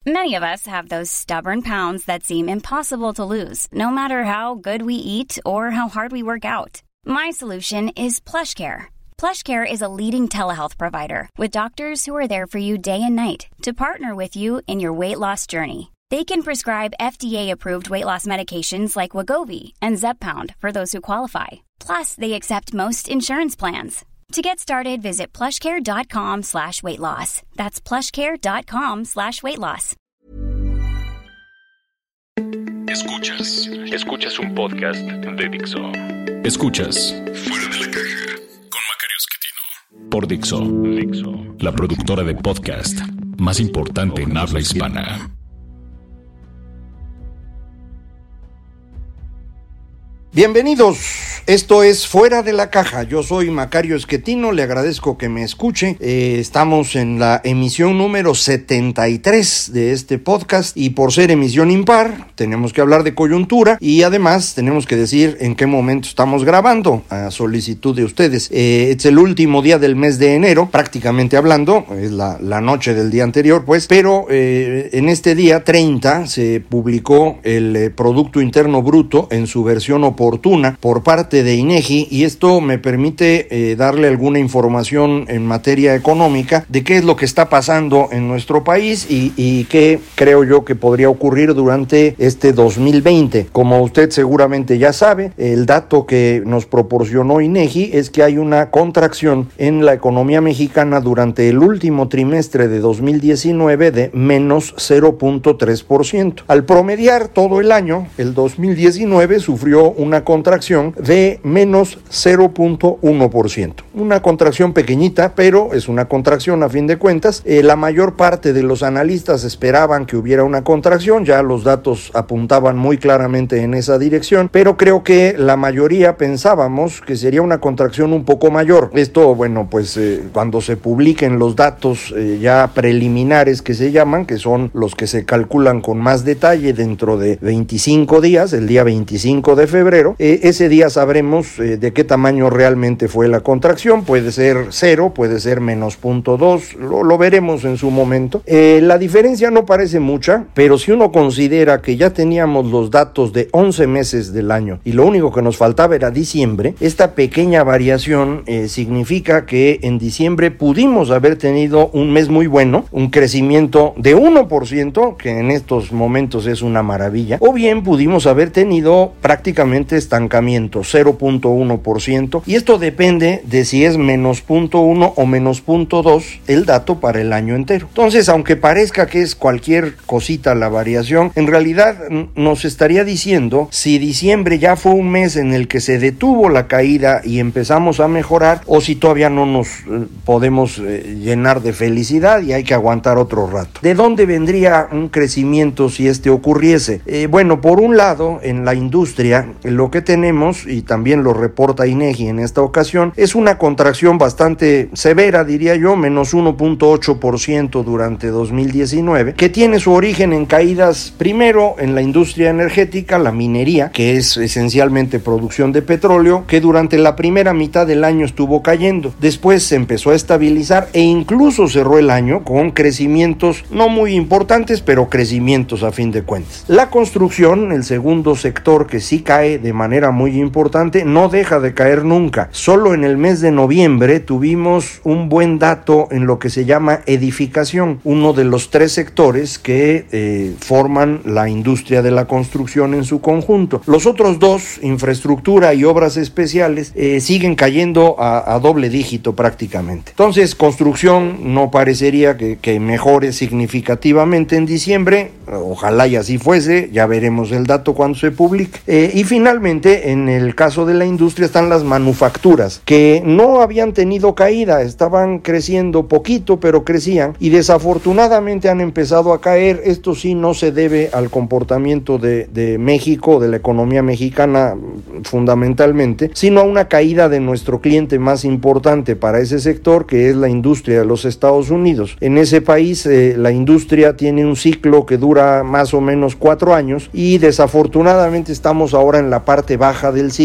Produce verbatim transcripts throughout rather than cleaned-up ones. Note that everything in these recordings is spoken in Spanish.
Many of us have those stubborn pounds that seem impossible to lose, no matter how good we eat or how hard we work out. My solution is PlushCare. PlushCare is a leading telehealth provider with doctors who are there for you day and night to partner with you in your weight loss journey. They can prescribe F D A-approved weight loss medications like Wegovy and Zepbound for those who qualify. Plus, they accept most insurance plans. To get started, visit plushcare.com slash weight loss. That's plushcare.com slash weight loss. Escuchas, escuchas un podcast de Dixo. Escuchas Fuera de la Caja con Macario Esquetino por Dixo, Dixo, la productora de podcast más importante en habla hispana. Bienvenidos, esto es Fuera de la Caja, yo soy Macario Esquetino, le agradezco que me escuche, eh, estamos en la emisión número setenta y tres de este podcast y por ser emisión impar tenemos que hablar de coyuntura y además tenemos que decir en qué momento estamos grabando a solicitud de ustedes. Eh, es el último día del mes de enero, prácticamente hablando, es la, la noche del día anterior pues, pero eh, en este día treinta se publicó el eh, Producto Interno Bruto en su versión oportuna Fortuna por parte de INEGI y esto me permite eh, darle alguna información en materia económica de qué es lo que está pasando en nuestro país y, y qué creo yo que podría ocurrir durante este dos mil veinte. Como usted seguramente ya sabe, el dato que nos proporcionó INEGI es que hay una contracción en la economía mexicana durante el último trimestre de dos mil diecinueve de menos cero punto tres por ciento. Al promediar todo el año, el dos mil diecinueve sufrió una contracción de menos cero punto uno por ciento. Una contracción pequeñita, pero es una contracción a fin de cuentas. Eh, la mayor parte de los analistas esperaban que hubiera una contracción, ya los datos apuntaban muy claramente en esa dirección, pero creo que la mayoría pensábamos que sería una contracción un poco mayor. Esto, bueno, pues eh, cuando se publiquen los datos eh, ya preliminares que se llaman, que son los que se calculan con más detalle dentro de veinticinco días, el día veinticinco de febrero, Eh, ese día sabremos eh, de qué tamaño realmente fue la contracción. Puede ser cero, puede ser menos punto dos, lo, lo veremos en su momento. Eh, la diferencia no parece mucha, pero si uno considera que ya teníamos los datos de once meses del año y lo único que nos faltaba era diciembre, esta pequeña variación eh, significa que en diciembre pudimos haber tenido un mes muy bueno, un crecimiento de uno por ciento, que en estos momentos es una maravilla, o bien pudimos haber tenido prácticamente estancamiento, cero punto uno por ciento, y esto depende de si es menos punto uno o menos punto dos el dato para el año entero. Entonces, aunque parezca que es cualquier cosita la variación, en realidad nos estaría diciendo si diciembre ya fue un mes en el que se detuvo la caída y empezamos a mejorar, o si todavía no nos eh, podemos eh, llenar de felicidad y hay que aguantar otro rato. ¿De dónde vendría un crecimiento si este ocurriese? Eh, bueno, por un lado, en la industria, lo que tenemos, y también lo reporta INEGI en esta ocasión, es una contracción bastante severa, diría yo, menos uno punto ocho por ciento durante dos mil diecinueve, que tiene su origen en caídas, primero en la industria energética, la minería, que es esencialmente producción de petróleo, que durante la primera mitad del año estuvo cayendo, después se empezó a estabilizar e incluso cerró el año con crecimientos no muy importantes, pero crecimientos a fin de cuentas. La construcción, el segundo sector que sí cae de manera muy importante, no deja de caer nunca. Solo en el mes de noviembre tuvimos un buen dato en lo que se llama edificación, uno de los tres sectores que eh, forman la industria de la construcción en su conjunto. Los otros dos, infraestructura y obras especiales, eh, siguen cayendo a, a doble dígito prácticamente. Entonces, construcción no parecería que, que mejore significativamente en diciembre, ojalá y así fuese, ya veremos el dato cuando se publique. Eh, y finalmente, en el caso de la industria están las manufacturas, que no habían tenido caída, estaban creciendo poquito, pero crecían, y desafortunadamente han empezado a caer. Esto sí no se debe al comportamiento de, de México, de la economía mexicana fundamentalmente, sino a una caída de nuestro cliente más importante para ese sector, que es la industria de los Estados Unidos. En ese país eh, la industria tiene un ciclo que dura más o menos cuatro años y desafortunadamente estamos ahora en la parte baja del ciclo.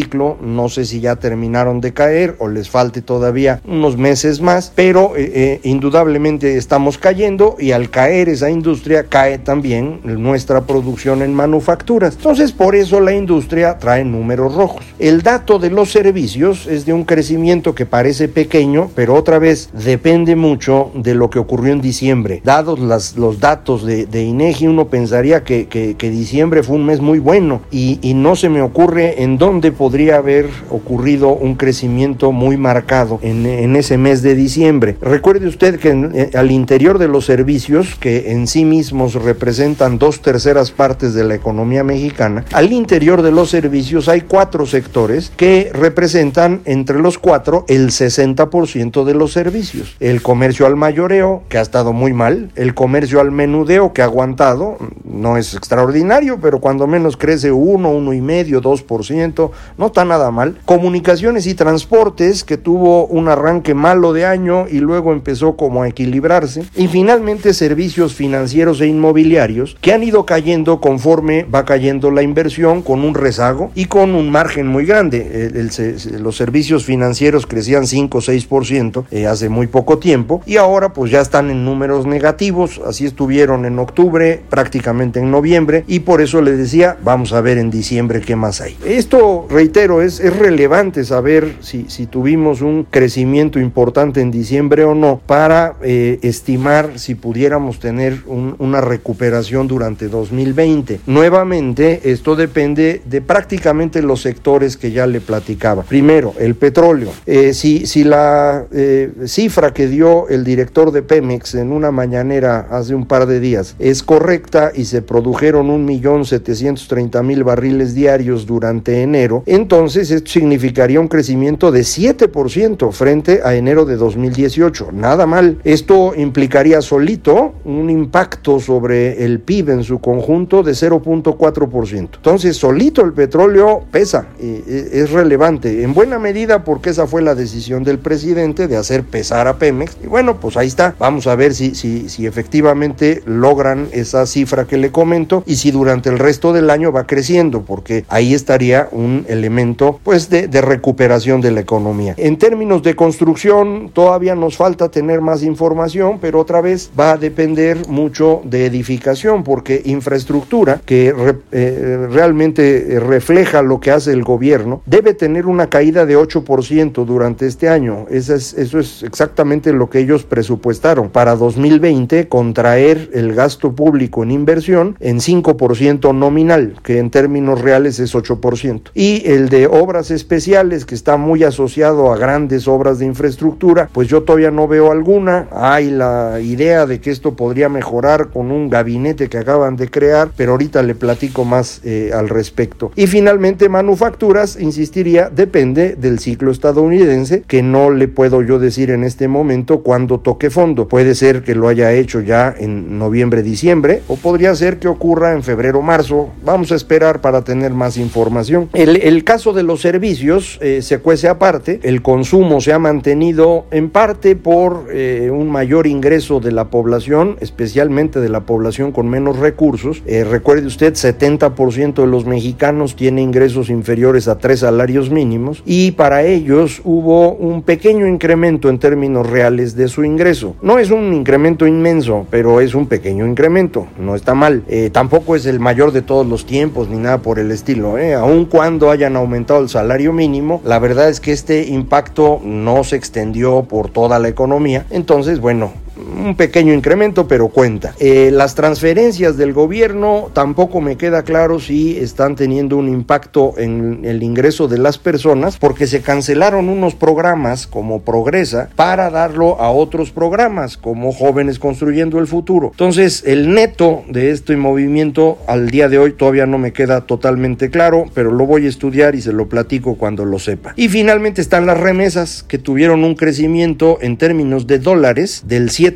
ciclo, no sé si ya terminaron de caer o les falte todavía unos meses más, pero eh, eh, indudablemente estamos cayendo, y al caer esa industria cae también nuestra producción en manufacturas. Entonces, por eso la industria trae números rojos. El dato de los servicios es de un crecimiento que parece pequeño, pero otra vez depende mucho de lo que ocurrió en diciembre. Dados las, los datos de, de INEGI, uno pensaría que, que, que diciembre fue un mes muy bueno, y, y no se me ocurre en dónde podría haber ocurrido un crecimiento muy marcado en, en ese mes de diciembre. Recuerde usted que en, eh, al interior de los servicios, que en sí mismos representan dos terceras partes de la economía mexicana, al interior de los servicios hay cuatro sectores que representan entre los cuatro el sesenta por ciento de los servicios. El comercio al mayoreo, que ha estado muy mal; el comercio al menudeo, que ha aguantado, no es extraordinario, pero cuando menos crece uno, uno y medio, dos por ciento, no está nada mal. Comunicaciones y transportes, que tuvo un arranque malo de año y luego empezó como a equilibrarse; y finalmente servicios financieros e inmobiliarios, que han ido cayendo conforme va cayendo la inversión, con un rezago y con un margen muy grande. El, el, los servicios financieros crecían cinco o seis por ciento eh, hace muy poco tiempo, y ahora pues ya están en números negativos. Así estuvieron en octubre, prácticamente en noviembre, y por eso les decía, vamos a ver en diciembre qué más hay. Esto, reitero, es, es relevante saber si, si tuvimos un crecimiento importante en diciembre o no, para eh, estimar si pudiéramos tener un, una recuperación durante dos mil veinte. Nuevamente, esto depende de prácticamente los sectores que ya le platicaba. Primero, el petróleo. Eh, si, si la eh, cifra que dio el director de Pemex en una mañanera hace un par de días es correcta y se produjeron un millón setecientos treinta mil barriles diarios durante enero, entonces esto significaría un crecimiento de siete por ciento frente a enero de dos mil dieciocho. Nada mal. Esto implicaría solito un impacto sobre el P I B en su conjunto de cero punto cuatro por ciento. Entonces, solito el petróleo pesa, es relevante, en buena medida porque esa fue la decisión del presidente de hacer pesar a Pemex. Y bueno, pues ahí está. Vamos a ver si, si, si efectivamente logran esa cifra que le comento, y si durante el resto del año va creciendo, porque ahí estaría un elemento pues de, de recuperación de la economía. En términos de construcción, todavía nos falta tener más información, pero otra vez va a depender mucho de edificación, porque infraestructura, que re, eh, realmente refleja lo que hace el gobierno, debe tener una caída de ocho por ciento durante este año. Eso es, eso es exactamente lo que ellos presupuestaron para dos mil veinte, contraer el gasto público en inversión en cinco por ciento nominal, que en términos reales es ocho por ciento. Y el de obras especiales, que está muy asociado a grandes obras de infraestructura, pues yo todavía no veo alguna. Hay la idea de que esto podría mejorar con un gabinete que acaban de crear, pero ahorita le platico más eh, al respecto. Y finalmente, manufacturas, insistiría, depende del ciclo estadounidense, que no le puedo yo decir en este momento cuándo toque fondo. Puede ser que lo haya hecho ya en noviembre, diciembre, o podría ser que ocurra en febrero, marzo. Vamos a esperar para tener más información. El, el caso de los servicios eh, se cuece aparte. El consumo se ha mantenido en parte por eh, un mayor ingreso de la población, especialmente de la población con menos recursos. Eh, recuerde usted, setenta por ciento de los mexicanos tiene ingresos inferiores a tres salarios mínimos, y para ellos hubo un pequeño incremento en términos reales de su ingreso. No es un incremento inmenso, pero es un pequeño incremento. No está mal. Eh, tampoco es el mayor de todos los tiempos ni nada por el estilo. Eh. Aun cuando hayan aumentado el salario mínimo, la verdad es que este impacto no se extendió por toda la economía. Entonces, bueno, un pequeño incremento, pero cuenta. Eh, las transferencias del gobierno, tampoco me queda claro si están teniendo un impacto en el ingreso de las personas, porque se cancelaron unos programas como Progresa para darlo a otros programas como Jóvenes Construyendo el Futuro. Entonces, el neto de este movimiento al día de hoy todavía no me queda totalmente claro, pero lo voy a estudiar y se lo platico cuando lo sepa. Y finalmente están las remesas, que tuvieron un crecimiento en términos de dólares del siete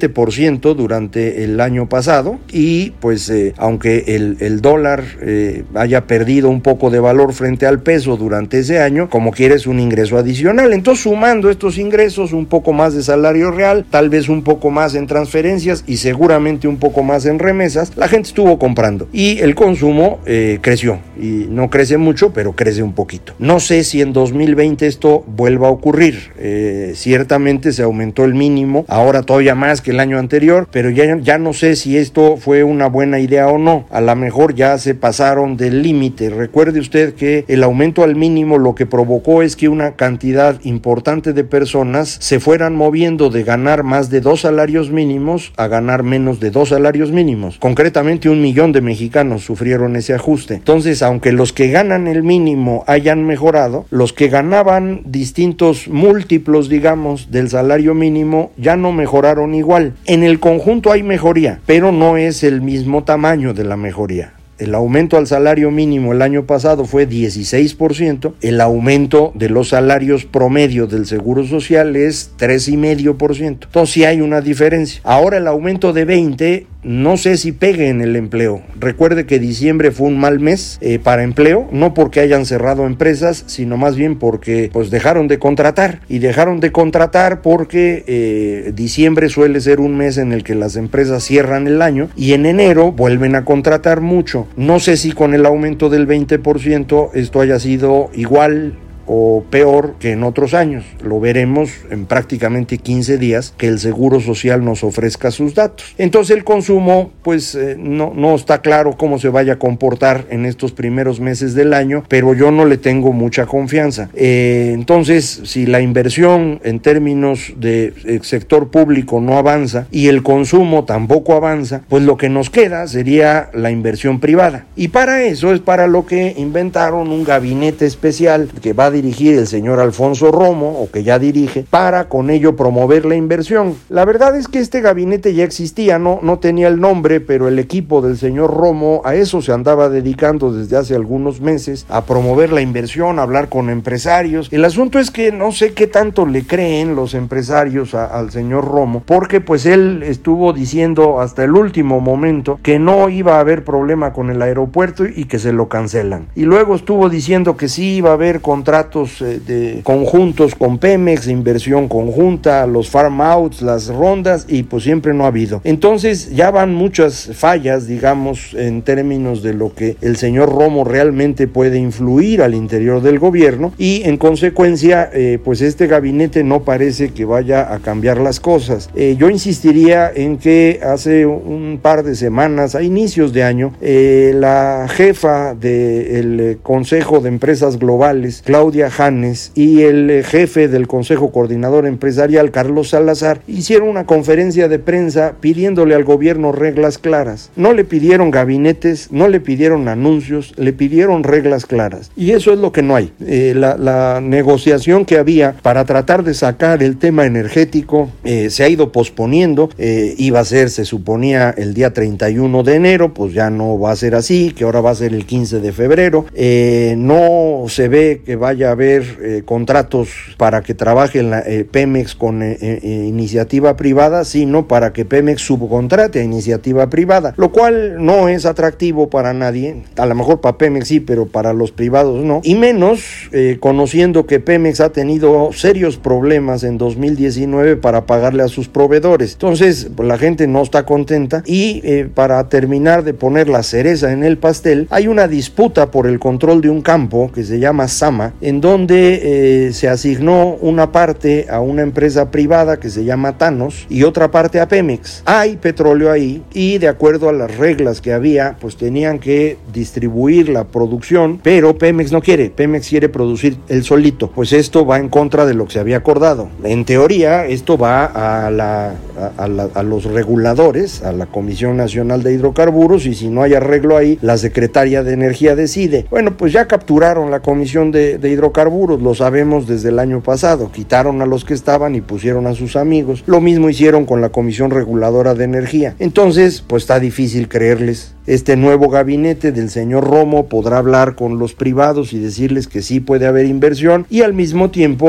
siete por ciento durante el año pasado y pues eh, aunque el, el dólar eh, haya perdido un poco de valor frente al peso durante ese año, como quiera es un ingreso adicional. Entonces, sumando estos ingresos, un poco más de salario real, tal vez un poco más en transferencias y seguramente un poco más en remesas, la gente estuvo comprando y el consumo eh, creció, y no crece mucho, pero crece un poquito. No sé si en dos mil veinte esto vuelva a ocurrir. Eh, ciertamente se aumentó el mínimo, ahora todavía más que el año anterior, pero ya, ya no sé si esto fue una buena idea o no. A lo mejor ya se pasaron del límite. Recuerde usted que el aumento al mínimo lo que provocó es que una cantidad importante de personas se fueran moviendo de ganar más de dos salarios mínimos a ganar menos de dos salarios mínimos. Concretamente, un millón de mexicanos sufrieron ese ajuste. Entonces, aunque los que ganan el mínimo hayan mejorado, los que ganaban distintos múltiplos, digamos, del salario mínimo ya no mejoraron igual. En el conjunto hay mejoría, pero no es el mismo tamaño de la mejoría. El aumento al salario mínimo el año pasado fue dieciséis por ciento, el aumento de los salarios promedio del Seguro Social es tres coma cinco por ciento. Entonces sí hay una diferencia. Ahora el aumento de veinte, no sé si pegue en el empleo. Recuerde que diciembre fue un mal mes eh, para empleo, no porque hayan cerrado empresas, sino más bien porque pues dejaron de contratar, y dejaron de contratar porque eh, diciembre suele ser un mes en el que las empresas cierran el año y en enero vuelven a contratar mucho. No sé si con el aumento del veinte por ciento esto haya sido igual o peor que en otros años. Lo veremos en prácticamente quince días que el Seguro Social nos ofrezca sus datos. Entonces el consumo pues eh, no, no está claro cómo se vaya a comportar en estos primeros meses del año, pero yo no le tengo mucha confianza. Eh, entonces, si la inversión en términos de eh, sector público no avanza y el consumo tampoco avanza, pues lo que nos queda sería la inversión privada. Y para eso es para lo que inventaron un gabinete especial que va a dirigir el señor Alfonso Romo, o que ya dirige, para con ello promover la inversión. La verdad es que este gabinete ya existía, no, no tenía el nombre, pero el equipo del señor Romo a eso se andaba dedicando desde hace algunos meses, a promover la inversión, a hablar con empresarios. El asunto es que no sé qué tanto le creen los empresarios a, al señor Romo, porque pues él estuvo diciendo hasta el último momento que no iba a haber problema con el aeropuerto y que se lo cancelan. Y luego estuvo diciendo que sí iba a haber contratos de conjuntos con Pemex, inversión conjunta, los farm outs, las rondas, y pues siempre no ha habido. Entonces ya van muchas fallas, digamos, en términos de lo que el señor Romo realmente puede influir al interior del gobierno, y en consecuencia eh, pues este gabinete no parece que vaya a cambiar las cosas. Eh, yo insistiría en que hace un par de semanas, a inicios de año, eh, la jefa del Consejo de Empresas Globales, Claudia Janes, y el jefe del Consejo Coordinador Empresarial, Carlos Salazar, hicieron una conferencia de prensa pidiéndole al gobierno reglas claras. No le pidieron gabinetes, no le pidieron anuncios, le pidieron reglas claras. Y eso es lo que no hay. Eh, la, la negociación que había para tratar de sacar el tema energético eh, se ha ido posponiendo. Eh, iba a ser, se suponía, el día treinta y uno de enero, pues ya no va a ser así, que ahora va a ser el quince de febrero. Eh, no se ve que vaya a haber eh, contratos para que trabaje en la, eh, Pemex con eh, eh, iniciativa privada, sino para que Pemex subcontrate a iniciativa privada, lo cual no es atractivo para nadie. A lo mejor para Pemex sí, pero para los privados no, y menos eh, conociendo que Pemex ha tenido serios problemas en dos mil diecinueve para pagarle a sus proveedores. Entonces pues, la gente no está contenta, y eh, para terminar de poner la cereza en el pastel, hay una disputa por el control de un campo que se llama Sama, en donde eh, se asignó una parte a una empresa privada que se llama Thanos y otra parte a Pemex. Hay petróleo ahí, y de acuerdo a las reglas que había, pues tenían que distribuir la producción, pero Pemex no quiere. Pemex quiere producir él solito. Pues esto va en contra de lo que se había acordado. En teoría, esto va a, la, a, a, la, a los reguladores, a la Comisión Nacional de Hidrocarburos, y si no hay arreglo ahí, la Secretaría de Energía decide. Bueno, pues ya capturaron la Comisión de, de Hidrocarburos, lo sabemos desde el año pasado. Quitaron a los que estaban y pusieron a sus amigos. Lo mismo hicieron con la Comisión Reguladora de Energía. Entonces, pues está difícil creerles. Este nuevo gabinete del señor Romo podrá hablar con los privados y decirles que sí puede haber inversión, y al mismo tiempo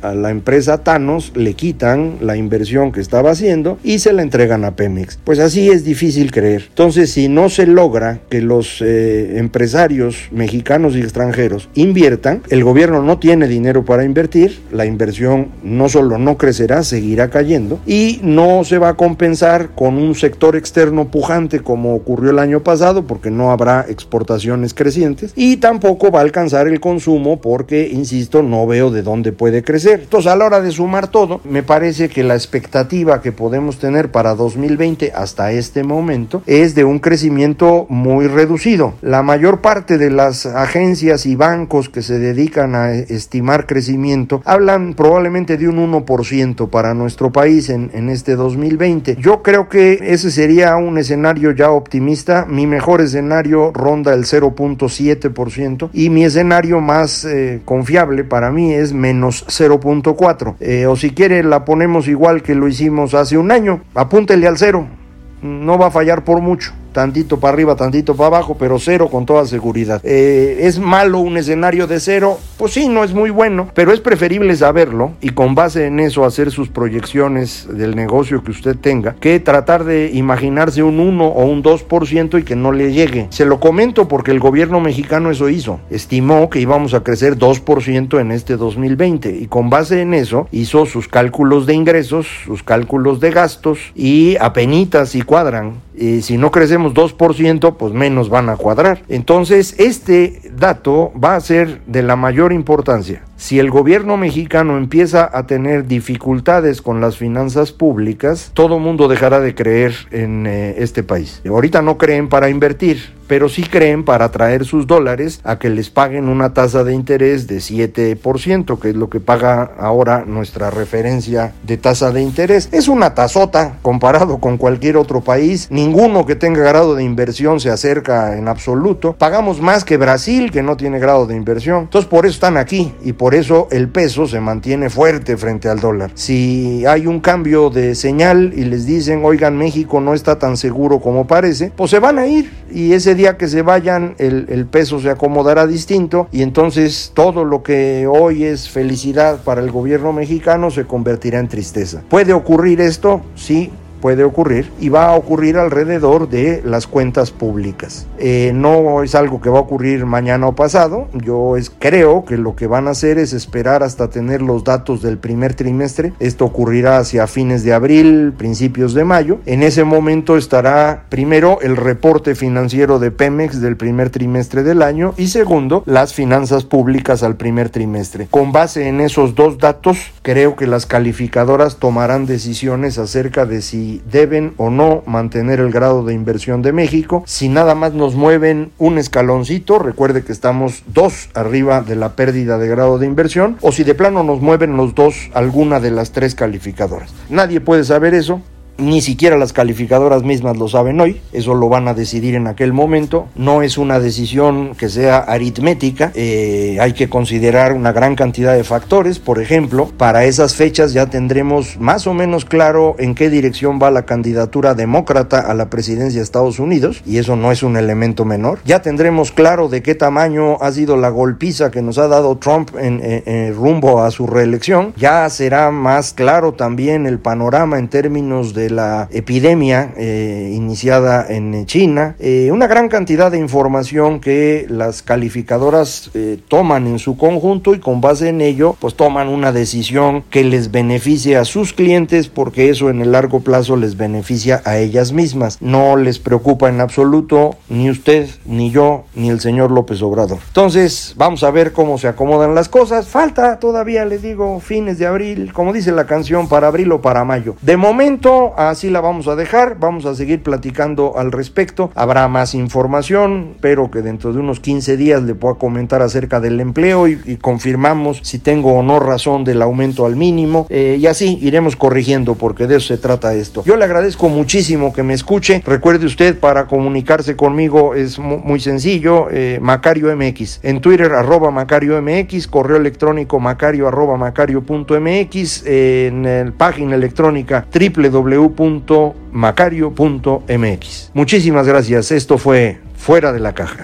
a la empresa Thanos, le quitan la inversión que estaba haciendo y se la entregan a Pemex. Pues así es difícil creer. Entonces, si no se logra que los eh, empresarios mexicanos y extranjeros inviertan, el gobierno no tiene dinero para invertir, la inversión no solo no crecerá, seguirá cayendo y no se va a compensar con un sector externo pujante como ocurrió el año pasado, porque no habrá exportaciones crecientes y tampoco va a alcanzar el consumo porque, insisto, no veo de dónde puede crecer. Entonces, a la hora de sumar todo, me parece que la expectativa que podemos tener para dos mil veinte hasta este momento es de un crecimiento muy reducido. La mayor parte de las agencias y bancos que se dedican a estimar crecimiento hablan probablemente de un uno por ciento para nuestro país en, en este dos mil veinte. Yo creo que ese sería un escenario ya optimista. Mi mejor escenario ronda el cero punto siete por ciento y mi escenario más eh, confiable para mí es menos cero punto cuatro. Eh, o si quiere la ponemos igual que lo hicimos hace un año, apúntele al cero, no va a fallar por mucho. Tantito para arriba, tantito para abajo, pero cero con toda seguridad. Eh, ¿Es malo un escenario de cero? Pues sí, no es muy bueno, pero es preferible saberlo y con base en eso hacer sus proyecciones del negocio que usted tenga, que tratar de imaginarse un uno o un dos por ciento y que no le llegue. Se lo comento porque el gobierno mexicano eso hizo. Estimó que íbamos a crecer dos por ciento en este dos mil veinte y con base en eso hizo sus cálculos de ingresos, sus cálculos de gastos y apenitas y cuadran. Y si no crecemos dos por ciento, pues menos van a cuadrar. Entonces, este dato va a ser de la mayor importancia. Si el gobierno mexicano empieza a tener dificultades con las finanzas públicas, todo mundo dejará de creer en eh, este país. Ahorita no creen para invertir, pero sí creen para traer sus dólares a que les paguen una tasa de interés de siete por ciento, que es lo que paga ahora nuestra referencia de tasa de interés. Es una tasota comparado con cualquier otro país. Ninguno que tenga grado de inversión se acerca en absoluto. Pagamos más que Brasil, que no tiene grado de inversión. Entonces, por eso están aquí y por eso el peso se mantiene fuerte frente al dólar. Si hay un cambio de señal y les dicen, oigan, México no está tan seguro como parece, pues se van a ir y ese día que se vayan el, el peso se acomodará distinto y entonces todo lo que hoy es felicidad para el gobierno mexicano se convertirá en tristeza. ¿Puede ocurrir esto? Sí. Puede ocurrir y va a ocurrir alrededor de las cuentas públicas. Eh, no es algo que va a ocurrir mañana o pasado. Yo es, creo que lo que van a hacer es esperar hasta tener los datos del primer trimestre. Esto ocurrirá hacia fines de abril, principios de mayo. En ese momento estará primero el reporte financiero de Pemex del primer trimestre del año y segundo las finanzas públicas al primer trimestre. Con base en esos dos datos, creo que las calificadoras tomarán decisiones acerca de si deben o no mantener el grado de inversión de México. Si nada más nos mueven un escaloncito, recuerde que estamos dos arriba de la pérdida de grado de inversión, o si de plano nos mueven los dos, alguna de las tres calificadoras. Nadie puede saber eso. Ni siquiera las calificadoras mismas lo saben hoy, eso lo van a decidir en aquel momento. No es una decisión que sea aritmética, eh, hay que considerar una gran cantidad de factores. Por ejemplo, para esas fechas ya tendremos más o menos claro en qué dirección va la candidatura demócrata a la presidencia de Estados Unidos, y eso no es un elemento menor. Ya tendremos claro de qué tamaño ha sido la golpiza que nos ha dado Trump en, en, en rumbo a su reelección. Ya será más claro también el panorama en términos de la epidemia eh, iniciada en China, eh, una gran cantidad de información que las calificadoras eh, toman en su conjunto y con base en ello pues toman una decisión que les beneficie a sus clientes, porque eso en el largo plazo les beneficia a ellas mismas. No les preocupa en absoluto ni usted, ni yo, ni el señor López Obrador. Entonces vamos a ver cómo se acomodan las cosas. Falta todavía, les digo, fines de abril, como dice la canción, para abril o para mayo. De momento así la vamos a dejar, vamos a seguir platicando al respecto, habrá más información, pero que dentro de unos quince días le pueda comentar acerca del empleo y, y confirmamos si tengo o no razón del aumento al mínimo, eh, y así iremos corrigiendo, porque de eso se trata esto. Yo le agradezco muchísimo que me escuche. Recuerde usted, para comunicarse conmigo es mu- muy sencillo, eh, Macario M X, en Twitter arroba Macario M X, correo electrónico macario arroba macario punto m x, eh, en la página electrónica w w w punto macario punto m x. Muchísimas gracias. Esto fue Fuera de la Caja.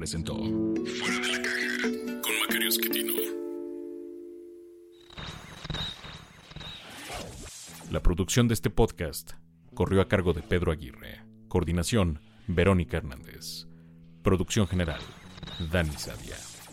presentó Fuera de la Caja con Macario Esquetino. La producción de este podcast corrió a cargo de Pedro Aguirre. Coordinación, Verónica Hernández. Producción general, Dani Sadia.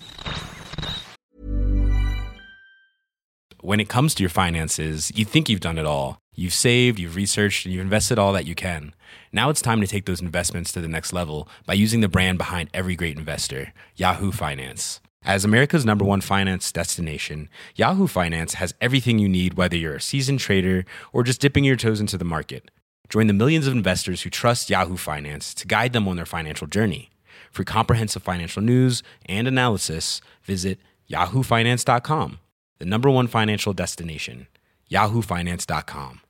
When it comes to your finances, you think you've done it all. You've saved, you've researched, and you've invested all that you can. Now it's time to take those investments to the next level by using the brand behind every great investor, Yahoo Finance. As America's number one finance destination, Yahoo Finance has everything you need, whether you're a seasoned trader or just dipping your toes into the market. Join the millions of investors who trust Yahoo Finance to guide them on their financial journey. For comprehensive financial news and analysis, visit yahoo finance dot com, the number one financial destination, yahoo finance dot com.